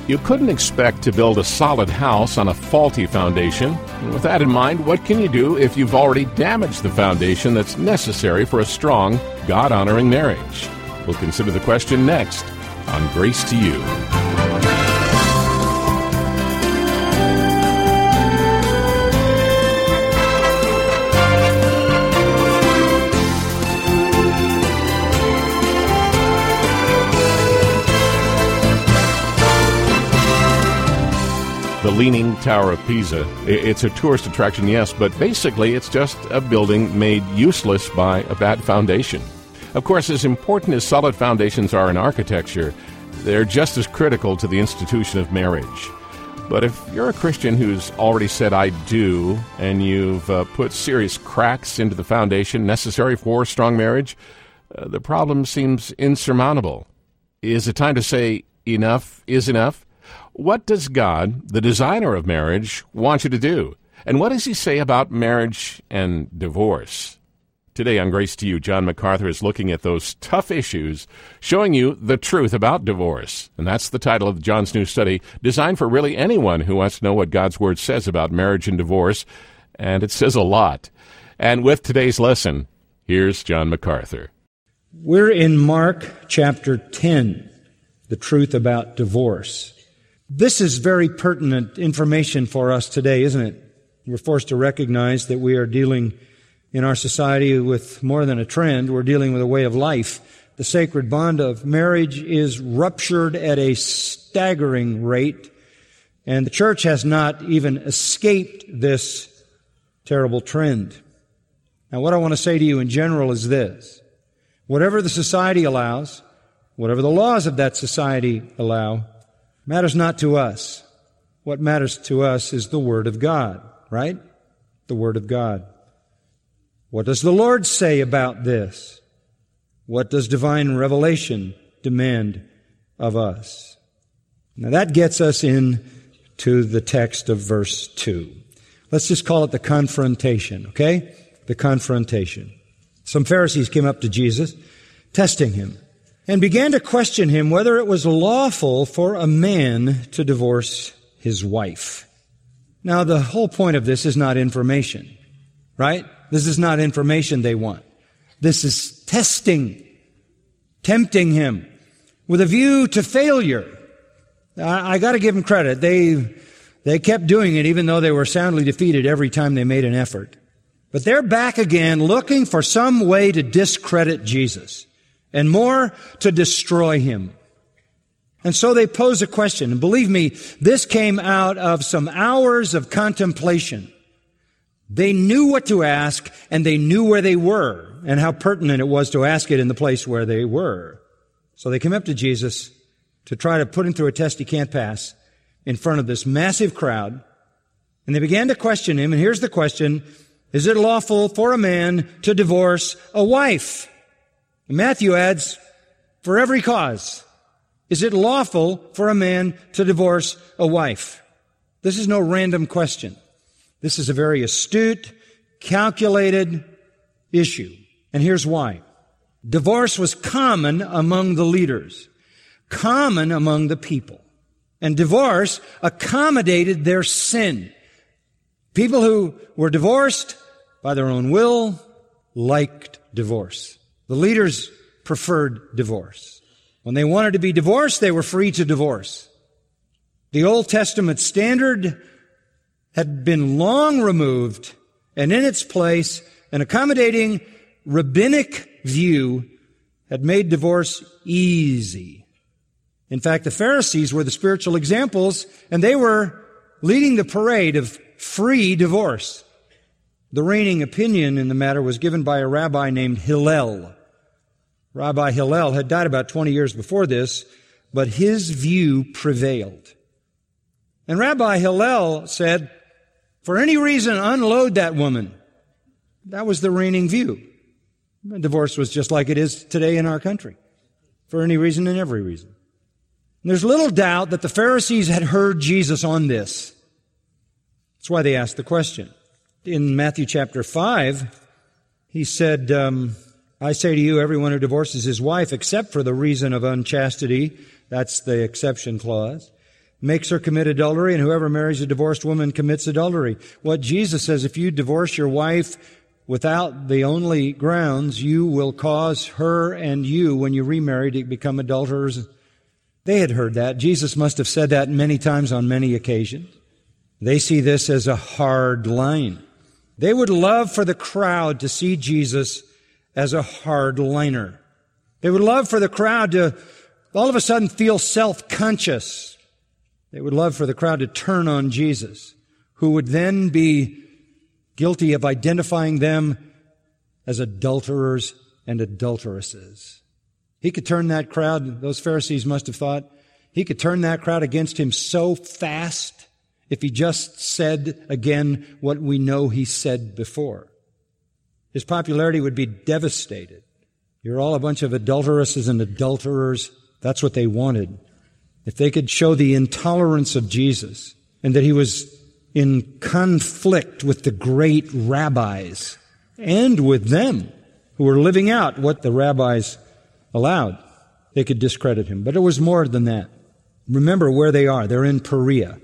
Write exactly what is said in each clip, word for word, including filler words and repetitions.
You couldn't expect to build a solid house on a faulty foundation. And with that in mind, what can you do if you've already damaged the foundation that's necessary for a strong, God-honoring marriage? We'll consider the question next on Grace to You. The Leaning Tower of Pisa. It's a tourist attraction, yes, but basically it's just a building made useless by a bad foundation. Of course, as important as solid foundations are in architecture, they're just as critical to the institution of marriage. But if you're a Christian who's already said, "I do," and you've uh, put serious cracks into the foundation necessary for strong marriage, uh, the problem seems insurmountable. Is it time to say enough is enough? What does God, the designer of marriage, want you to do? And what does he say about marriage and divorce? Today on Grace to You, John MacArthur is looking at those tough issues, showing you the truth about divorce. And that's the title of John's new study, designed for really anyone who wants to know what God's Word says about marriage and divorce. And it says a lot. And with today's lesson, here's John MacArthur. We're in Mark chapter ten, the truth about divorce. This is very pertinent information for us today, isn't it? We're forced to recognize that we are dealing in our society with more than a trend. We're dealing with a way of life. The sacred bond of marriage is ruptured at a staggering rate, and the church has not even escaped this terrible trend. Now, what I want to say to you in general is this. Whatever the society allows, whatever the laws of that society allow, matters not to us. What matters to us is the Word of God, right? The Word of God. What does the Lord say about this? What does divine revelation demand of us? Now that gets us into the text of verse two. Let's just call it the confrontation, okay? The confrontation. Some Pharisees came up to Jesus, testing him, and began to question him whether it was lawful for a man to divorce his wife. Now, the whole point of this is not information, right? This is not information they want. This is testing, tempting him with a view to failure. I, I got to give them credit. They, they kept doing it even though they were soundly defeated every time they made an effort. But they're back again looking for some way to discredit Jesus. And more, to destroy him. And so they pose a question. And believe me, this came out of some hours of contemplation. They knew what to ask, and they knew where they were, and how pertinent it was to ask it in the place where they were. So they came up to Jesus to try to put him through a test he can't pass in front of this massive crowd. And they began to question him, and here's the question: is it lawful for a man to divorce a wife? Matthew adds, for every cause. Is it lawful for a man to divorce a wife? This is no random question. This is a very astute, calculated issue. And here's why. Divorce was common among the leaders, common among the people. And divorce accommodated their sin. People who were divorced by their own will liked divorce. The leaders preferred divorce. When they wanted to be divorced, they were free to divorce. The Old Testament standard had been long removed, and in its place, an accommodating rabbinic view had made divorce easy. In fact, the Pharisees were the spiritual examples, and they were leading the parade of free divorce. The reigning opinion in the matter was given by a rabbi named Hillel. Rabbi Hillel had died about twenty years before this, but his view prevailed. And Rabbi Hillel said, for any reason, unload that woman. That was the reigning view. Divorce was just like it is today in our country, for any reason and every reason. And there's little doubt that the Pharisees had heard Jesus on this. That's why they asked the question. In Matthew chapter five, he said, um, I say to you, everyone who divorces his wife, except for the reason of unchastity, that's the exception clause, makes her commit adultery, and whoever marries a divorced woman commits adultery. What Jesus says, if you divorce your wife without the only grounds, you will cause her and you, when you remarry, to become adulterers. They had heard that. Jesus must have said that many times on many occasions. They see this as a hard line. They would love for the crowd to see Jesus as a hard liner. They would love for the crowd to all of a sudden feel self-conscious. They would love for the crowd to turn on Jesus, who would then be guilty of identifying them as adulterers and adulteresses. He could turn that crowd, those Pharisees must have thought, he could turn that crowd against him so fast if he just said again what we know he said before. His popularity would be devastated. You're all a bunch of adulteresses and adulterers. That's what they wanted. If they could show the intolerance of Jesus and that he was in conflict with the great rabbis and with them who were living out what the rabbis allowed, they could discredit him. But it was more than that. Remember where they are. They're in Perea.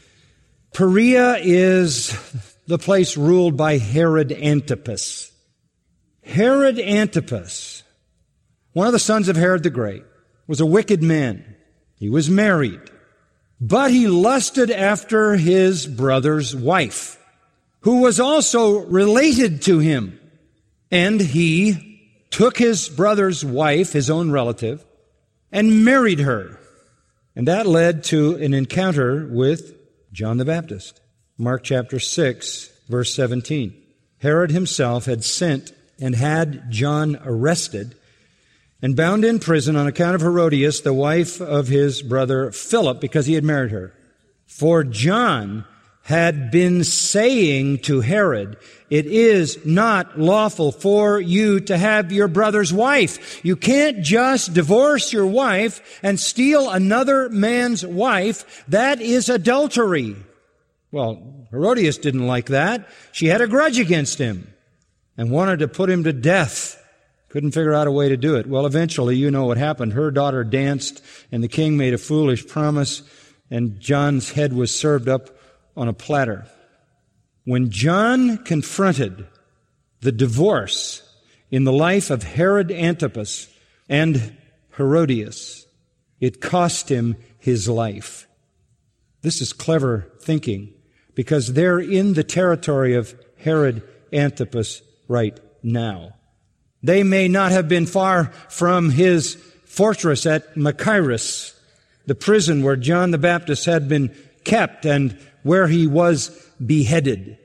Perea is the place ruled by Herod Antipas. Herod Antipas, one of the sons of Herod the Great, was a wicked man. He was married, but he lusted after his brother's wife, who was also related to him. And he took his brother's wife, his own relative, and married her. And that led to an encounter with John the Baptist. Mark chapter six, verse seventeen. Herod himself had sent and had John arrested and bound in prison on account of Herodias, the wife of his brother Philip, because he had married her. For John had been saying to Herod, it is not lawful for you to have your brother's wife. You can't just divorce your wife and steal another man's wife. That is adultery. Well, Herodias didn't like that. She had a grudge against him and wanted to put him to death. Couldn't figure out a way to do it. Well, eventually, you know what happened. Her daughter danced, and the king made a foolish promise, and John's head was served up on a platter. When John confronted the divorce in the life of Herod Antipas and Herodias, it cost him his life. This is clever thinking, because they're in the territory of Herod Antipas right now. They may not have been far from his fortress at Machaerus, the prison where John the Baptist had been kept and where he was beheaded.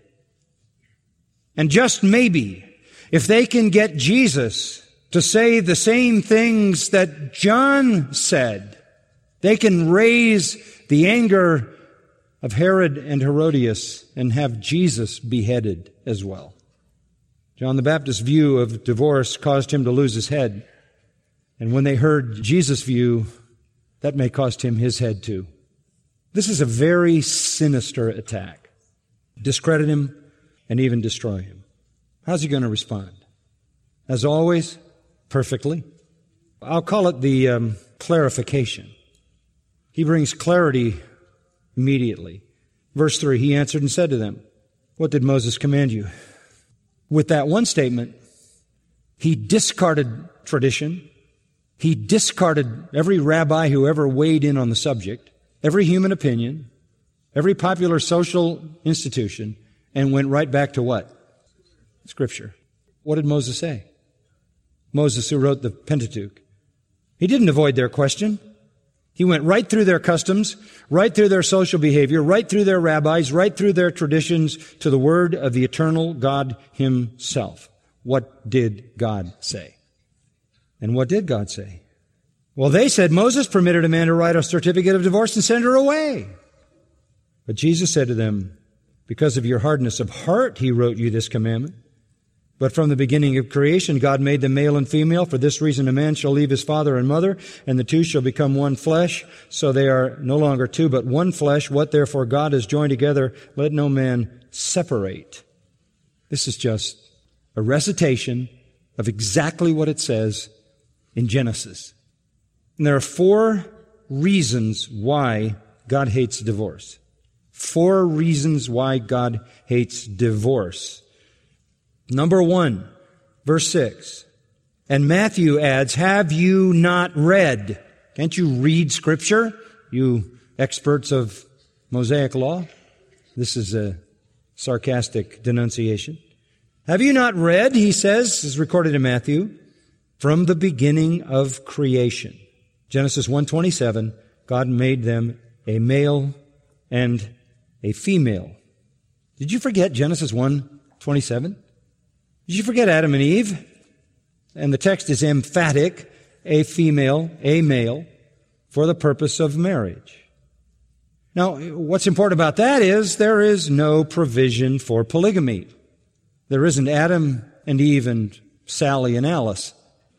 And just maybe, if they can get Jesus to say the same things that John said, they can raise the anger of Herod and Herodias and have Jesus beheaded as well. John the Baptist's view of divorce caused him to lose his head. And when they heard Jesus' view, that may cost him his head too. This is a very sinister attack. Discredit him and even destroy him. How's he going to respond? As always, perfectly. I'll call it the um, clarification. He brings clarity immediately. Verse three, he answered and said to them, what did Moses command you? With that one statement, he discarded tradition. He discarded every rabbi who ever weighed in on the subject, every human opinion, every popular social institution, and went right back to what? Scripture. What did Moses say? Moses, who wrote the Pentateuch. He didn't avoid their question. He went right through their customs, right through their social behavior, right through their rabbis, right through their traditions to the word of the eternal God himself. What did God say? And what did God say? Well, they said Moses permitted a man to write a certificate of divorce and send her away. But Jesus said to them, because of your hardness of heart, he wrote you this commandment. But from the beginning of creation, God made them male and female. For this reason, a man shall leave his father and mother, and the two shall become one flesh. So they are no longer two, but one flesh. What therefore God has joined together, let no man separate. This is just a recitation of exactly what it says in Genesis. And there are four reasons why God hates divorce. Four reasons why God hates divorce. Number one, verse six. And Matthew adds, have you not read? Can't you read Scripture, you experts of Mosaic law? This is a sarcastic denunciation. Have you not read, he says, is recorded in Matthew, from the beginning of creation. Genesis one twenty-seven, God made them a male and a female. Did you forget Genesis one twenty-seven? Did you forget Adam and Eve? And the text is emphatic, a female, a male, for the purpose of marriage. Now, what's important about that is there is no provision for polygamy. There isn't Adam and Eve and Sally and Alice.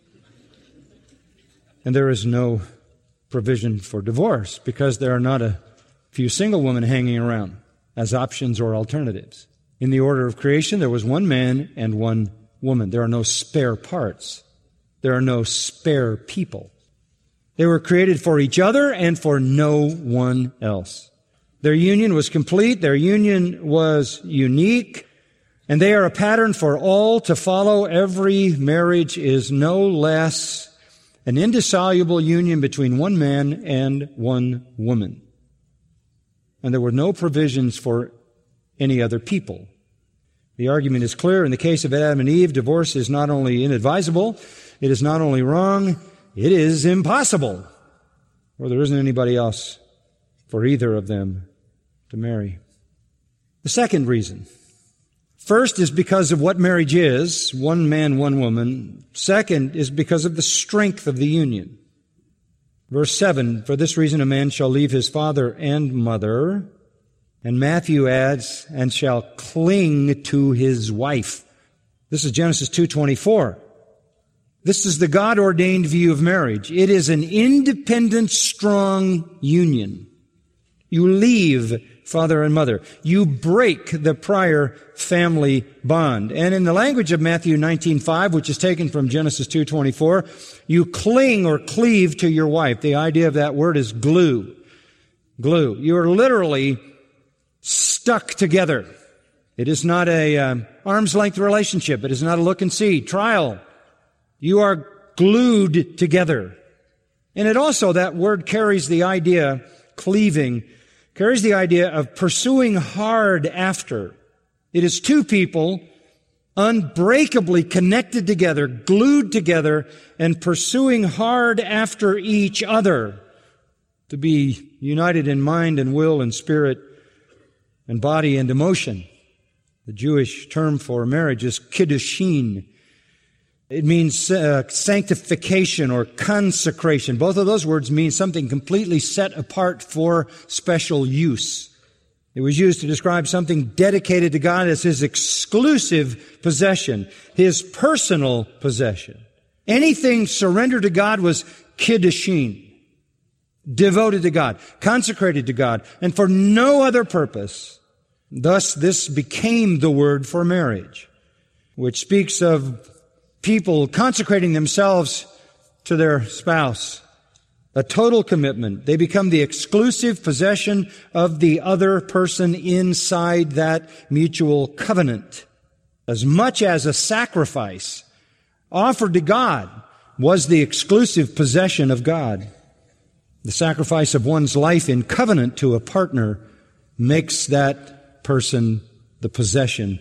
And there is no provision for divorce because there are not a few single women hanging around as options or alternatives. In the order of creation, there was one man and one woman. There are no spare parts. There are no spare people. They were created for each other and for no one else. Their union was complete. Their union was unique. And they are a pattern for all to follow. Every marriage is no less an indissoluble union between one man and one woman. And there were no provisions for any other people. The argument is clear. In the case of Adam and Eve, divorce is not only inadvisable, it is not only wrong, it is impossible. Or there isn't anybody else for either of them to marry. The second reason. First is because of what marriage is, one man, one woman. Second is because of the strength of the union. Verse seven, for this reason a man shall leave his father and mother, and Matthew adds, and shall cling to his wife. This is Genesis two twenty-four. This is the God-ordained view of marriage. It is an independent, strong union. You leave father and mother. You break the prior family bond. And in the language of Matthew nineteen five, which is taken from Genesis two twenty-four, you cling or cleave to your wife. The idea of that word is glue. Glue. You are literally stuck together. It is not a um, arm's length relationship. It is not a look and see trial. You are glued together. And it also, that word carries the idea, cleaving, carries the idea of pursuing hard after. It is two people unbreakably connected together, glued together, and pursuing hard after each other to be united in mind and will and spirit and body and emotion. The Jewish term for marriage is kiddushin. It means uh, sanctification or consecration. Both of those words mean something completely set apart for special use. It was used to describe something dedicated to God as His exclusive possession, His personal possession. Anything surrendered to God was kiddushin, devoted to God, consecrated to God, and for no other purpose. Thus, this became the word for marriage, which speaks of people consecrating themselves to their spouse. A total commitment. They become the exclusive possession of the other person inside that mutual covenant. As much as a sacrifice offered to God was the exclusive possession of God. The sacrifice of one's life in covenant to a partner makes that person the possession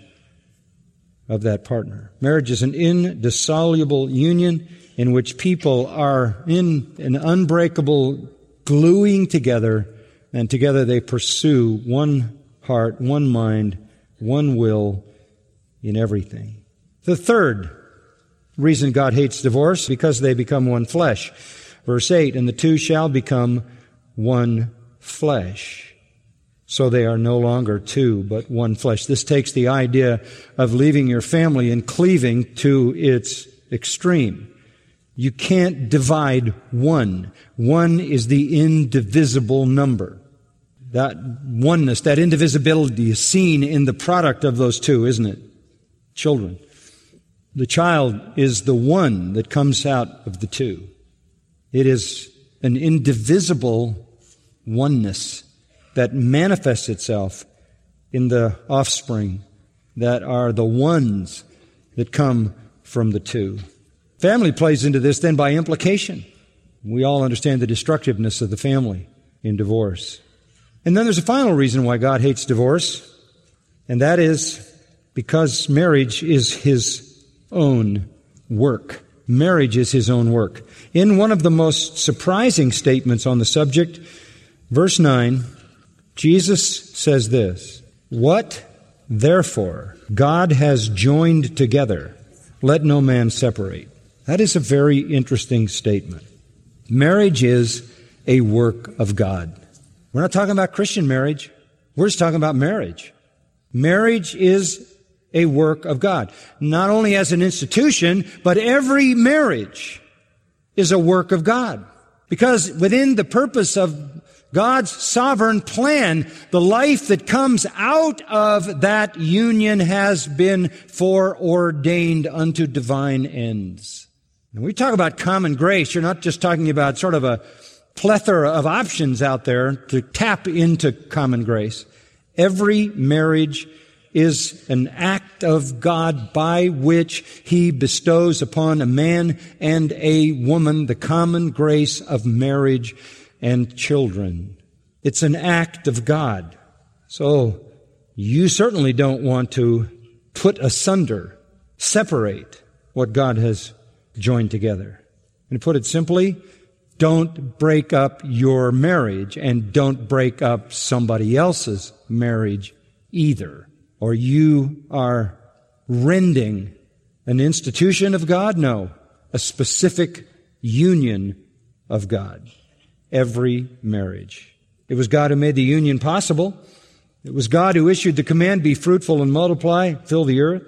of that partner. Marriage is an indissoluble union in which people are in an unbreakable gluing together, and together they pursue one heart, one mind, one will in everything. The third reason God hates divorce, because they become one flesh. Verse eight, and the two shall become one flesh. So they are no longer two, but one flesh. This takes the idea of leaving your family and cleaving to its extreme. You can't divide one. One is the indivisible number. That oneness, that indivisibility is seen in the product of those two, isn't it? Children. The child is the one that comes out of the two. It is an indivisible oneness. that manifests itself in the offspring that are the ones that come from the two. Family plays into this then by implication. We all understand the destructiveness of the family in divorce. And then there's a final reason why God hates divorce, and that is because marriage is His own work. Marriage is His own work. In one of the most surprising statements on the subject, verse nine, Jesus says this, "What, therefore, God has joined together, let no man separate." That is a very interesting statement. Marriage is a work of God. We're not talking about Christian marriage. We're just talking about marriage. Marriage is a work of God. Not only as an institution, but every marriage is a work of God. Because within the purpose of God's sovereign plan, the life that comes out of that union has been foreordained unto divine ends. When we talk about common grace, you're not just talking about sort of a plethora of options out there to tap into common grace. Every marriage is an act of God by which He bestows upon a man and a woman the common grace of marriage and children. It's an act of God. So you certainly don't want to put asunder, separate what God has joined together. And to put it simply, don't break up your marriage and don't break up somebody else's marriage either. Or you are rending an institution of God? No, a specific union of God. Every marriage. It was God who made the union possible. It was God who issued the command, be fruitful and multiply, fill the earth.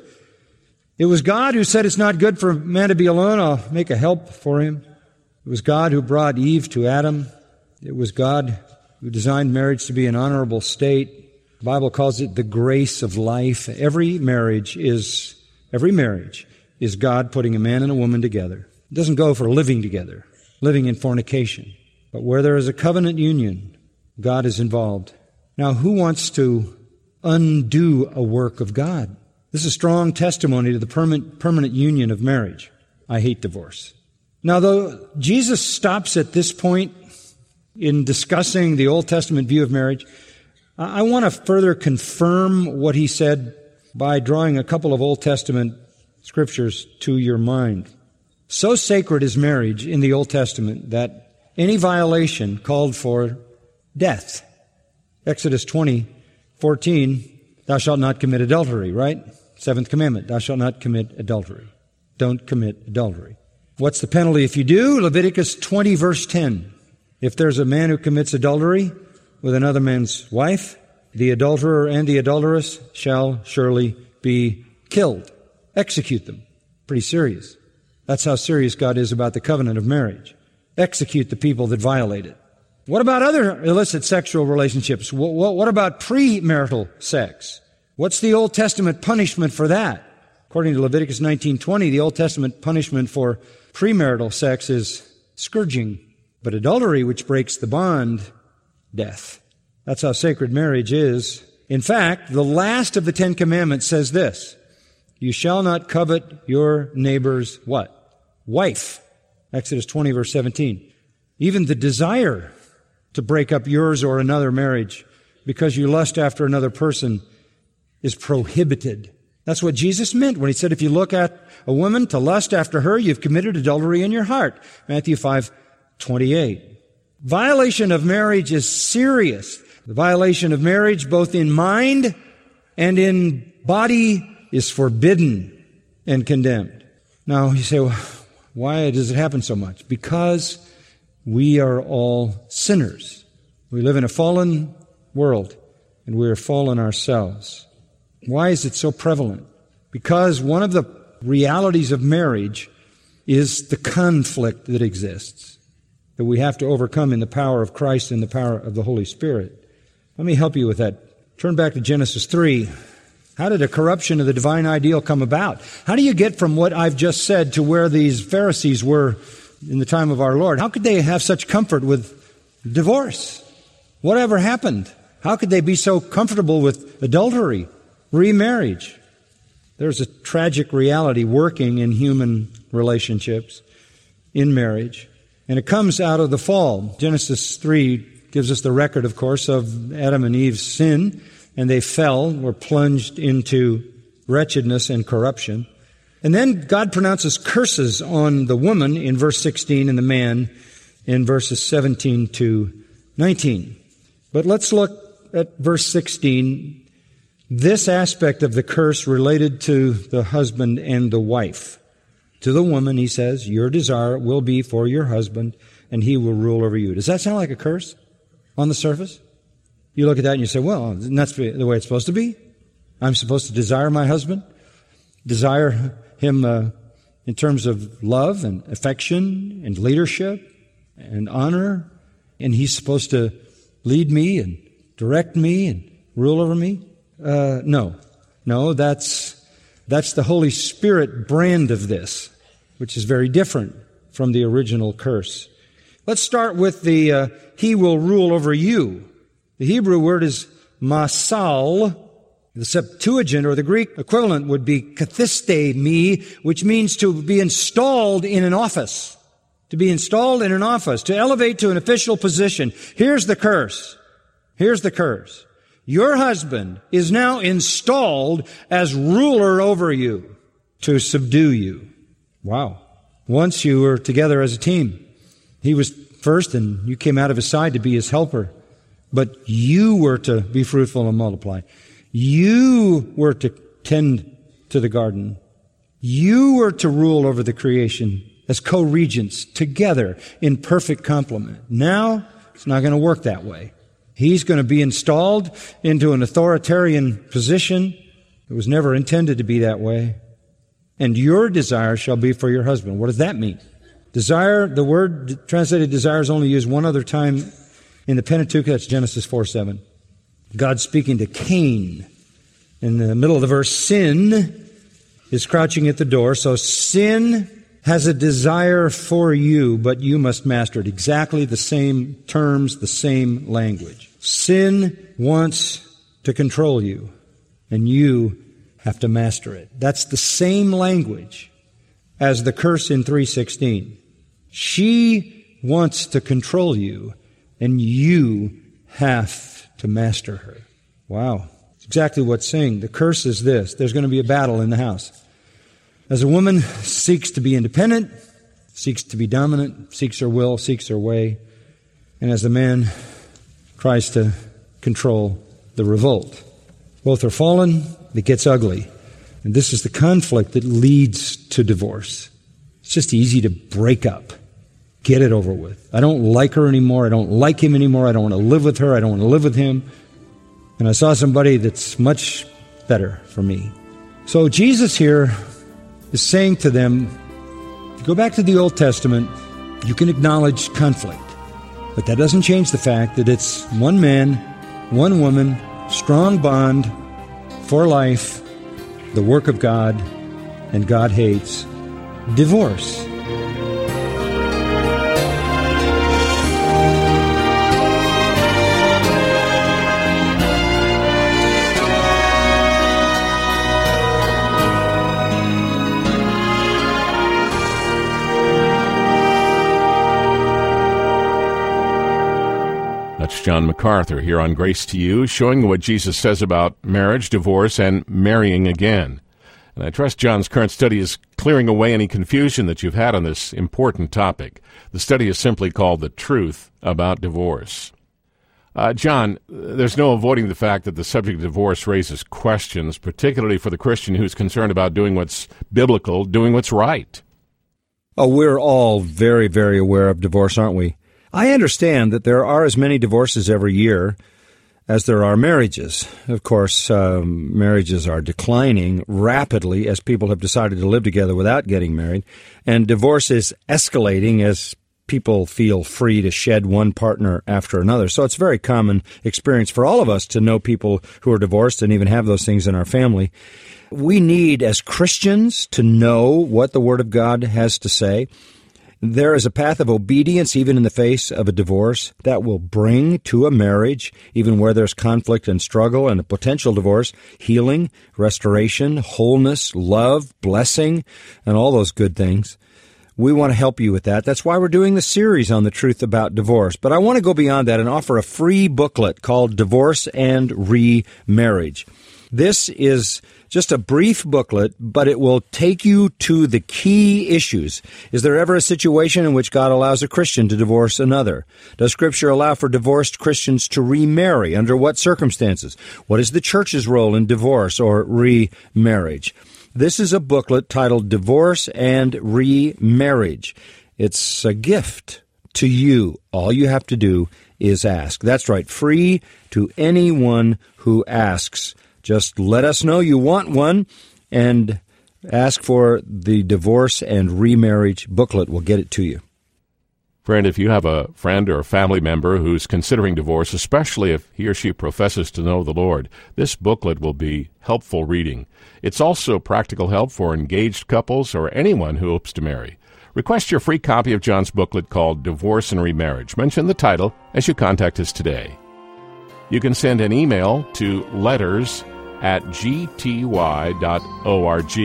It was God who said it's not good for man to be alone, I'll make a help for him. It was God who brought Eve to Adam. It was God who designed marriage to be an honorable state. The Bible calls it the grace of life. Every marriage is, every marriage is God putting a man and a woman together. It doesn't go for living together, living in fornication. But where there is a covenant union, God is involved. Now, who wants to undo a work of God? This is strong testimony to the permanent, permanent union of marriage. I hate divorce. Now, though Jesus stops at this point in discussing the Old Testament view of marriage, I want to further confirm what He said by drawing a couple of Old Testament scriptures to your mind. So sacred is marriage in the Old Testament that any violation called for death. Exodus twenty fourteen, thou shalt not commit adultery, right? Seventh commandment, thou shalt not commit adultery. Don't commit adultery. What's the penalty if you do? Leviticus twenty, verse ten. If there's a man who commits adultery with another man's wife, the adulterer and the adulteress shall surely be killed. Execute them. Pretty serious. That's how serious God is about the covenant of marriage. Execute the people that violate it. What about other illicit sexual relationships? What, what about premarital sex? What's the Old Testament punishment for that? According to Leviticus nineteen twenty, the Old Testament punishment for premarital sex is scourging. But adultery, which breaks the bond, death. That's how sacred marriage is. In fact, the last of the Ten Commandments says this, you shall not covet your neighbor's what? Wife. Exodus twenty, verse seventeen. Even the desire to break up yours or another marriage because you lust after another person is prohibited. That's what Jesus meant when He said, if you look at a woman to lust after her, you've committed adultery in your heart. Matthew five twenty-eight. Violation of marriage is serious. The violation of marriage, both in mind and in body, is forbidden and condemned. Now, you say, well, why does it happen so much? Because we are all sinners. We live in a fallen world, and we are fallen ourselves. Why is it so prevalent? Because one of the realities of marriage is the conflict that exists, that we have to overcome in the power of Christ and the power of the Holy Spirit. Let me help you with that. Turn back to Genesis three. How did a corruption of the divine ideal come about? How do you get from what I've just said to where these Pharisees were in the time of our Lord? How could they have such comfort with divorce? Whatever happened? How could they be so comfortable with adultery, remarriage? There's a tragic reality working in human relationships, in marriage, and it comes out of the fall. Genesis three gives us the record, of course, of Adam and Eve's sin, and they fell, were plunged into wretchedness and corruption. And then God pronounces curses on the woman in verse sixteen and the man in verses seventeen to nineteen. But let's look at verse sixteen. This aspect of the curse related to the husband and the wife. To the woman, he says, your desire will be for your husband, and he will rule over you. Does that sound like a curse on the surface? You look at that and you say, well, that's the way it's supposed to be. I'm supposed to desire my husband, desire him uh, in terms of love and affection and leadership and honor, and he's supposed to lead me and direct me and rule over me. Uh, no, no, that's that's the Holy Spirit brand of this, which is very different from the original curse. Let's start with the uh, he will rule over you. The Hebrew word is masal. The Septuagint, or the Greek equivalent, would be kathiste me, which means to be installed in an office. To be installed in an office, to elevate to an official position. Here's the curse. Here's the curse. Your husband is now installed as ruler over you to subdue you. Wow. Once you were together as a team. He was first and you came out of his side to be his helper. But you were to be fruitful and multiply. You were to tend to the garden. You were to rule over the creation as co-regents together in perfect complement. Now, it's not going to work that way. He's going to be installed into an authoritarian position. It was never intended to be that way. And your desire shall be for your husband. What does that mean? Desire, the word translated desire is only used one other time in the Pentateuch. That's Genesis four seven. God's speaking to Cain. In the middle of the verse, sin is crouching at the door. So sin has a desire for you, but you must master it. Exactly the same terms, the same language. Sin wants to control you, and you have to master it. That's the same language as the curse in three sixteen. She wants to control you, and you have to master her. Wow. It's exactly what's saying. The curse is this. There's going to be a battle in the house. As a woman seeks to be independent, seeks to be dominant, seeks her will, seeks her way, and as a man tries to control the revolt. Both are fallen, it gets ugly. And this is the conflict that leads to divorce. It's just easy to break up. Get it over with. I don't like her anymore. I don't like him anymore. I don't want to live with her. I don't want to live with him. And I saw somebody that's much better for me. So Jesus here is saying to them, if you go back to the Old Testament, you can acknowledge conflict. But that doesn't change the fact that it's one man, one woman, strong bond for life, the work of God, and God hates divorce. That's John MacArthur here on Grace to You, showing what Jesus says about marriage, divorce, and marrying again. And I trust John's current study is clearing away any confusion that you've had on this important topic. The study is simply called The Truth About Divorce. Uh, John, there's no avoiding the fact that the subject of divorce raises questions, particularly for the Christian who's concerned about doing what's biblical, doing what's right. Oh, we're all very, very aware of divorce, aren't we? I understand that there are as many divorces every year as there are marriages. Of course, um, marriages are declining rapidly as people have decided to live together without getting married, and divorce is escalating as people feel free to shed one partner after another. So it's a very common experience for all of us to know people who are divorced and even have those things in our family. We need, as Christians, to know what the Word of God has to say. There is a path of obedience even in the face of a divorce that will bring to a marriage, even where there's conflict and struggle and a potential divorce, healing, restoration, wholeness, love, blessing, and all those good things. We want to help you with that. That's why we're doing the series on the truth about divorce. But I want to go beyond that and offer a free booklet called Divorce and Remarriage. This is just a brief booklet, but it will take you to the key issues. Is there ever a situation in which God allows a Christian to divorce another? Does Scripture allow for divorced Christians to remarry? Under what circumstances? What is the church's role in divorce or remarriage? This is a booklet titled Divorce and Remarriage. It's a gift to you. All you have to do is ask. That's right, free to anyone who asks. Just let us know you want one and ask for the Divorce and Remarriage booklet. We'll get it to you. Friend, if you have a friend or a family member who's considering divorce, especially if he or she professes to know the Lord, this booklet will be helpful reading. It's also practical help for engaged couples or anyone who hopes to marry. Request your free copy of John's booklet called Divorce and Remarriage. Mention the title as you contact us today. You can send an email to letters at g t y dot org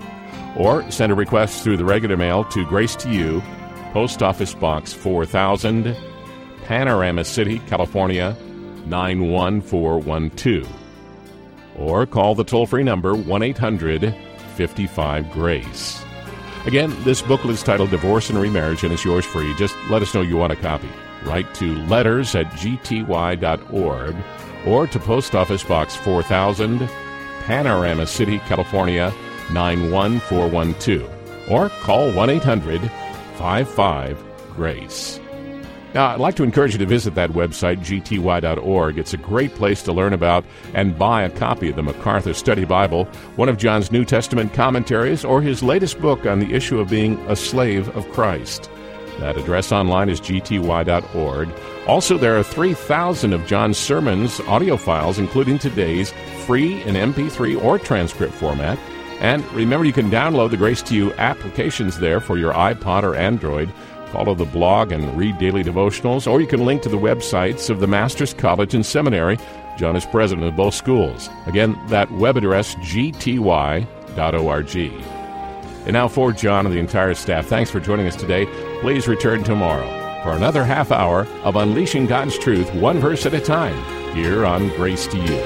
or send a request through the regular mail to Grace to You, Post Office Box four thousand, Panorama City, California, nine one four one two. Or call the toll-free number one eight hundred fifty-five GRACE. Again, this booklet is titled Divorce and Remarriage, and it's yours free. Just let us know you want a copy. Write to letters at g t y dot org or to Post Office Box four thousand, Panorama City, California, nine one four one two. Or call one eight hundred fifty-five GRACE. Now, I'd like to encourage you to visit that website, g t y dot org. It's a great place to learn about and buy a copy of the MacArthur Study Bible, one of John's New Testament commentaries, or his latest book on the issue of being a slave of Christ. That address online is g t y dot org. Also, there are three thousand of John's sermons, audio files, including today's, free in M P three or transcript format. And remember, you can download the Grace to You applications there for your iPod or Android. Follow the blog and read daily devotionals, or you can link to the websites of the Master's College and Seminary. John is president of both schools. Again, that web address, g t y dot org. And now for John and the entire staff, thanks for joining us today. Please return tomorrow for another half hour of Unleashing God's Truth, one verse at a time, here on Grace to You.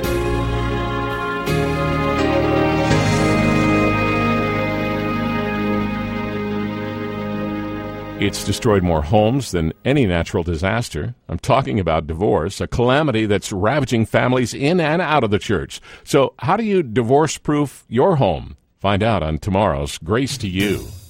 It's destroyed more homes than any natural disaster. I'm talking about divorce, a calamity that's ravaging families in and out of the church. So how do you divorce-proof your home? Find out on tomorrow's Grace to You.